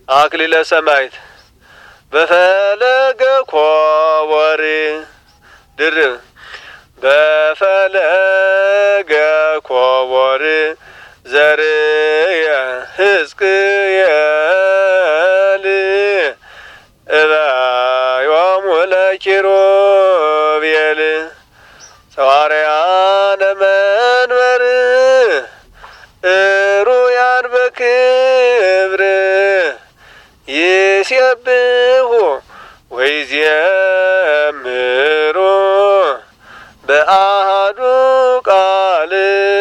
አክሊለ ሰማዕት በፈለገ ኮቦር ድርብ በፈለገ ኮቦር ዘርየ ሕዝቅኤል እበዮሙ ለኪሩቤል ሐዋርያነ መንበር እሩያን በክብር ይሴብሑ ወይዜምሩ በአሐዱ ቃል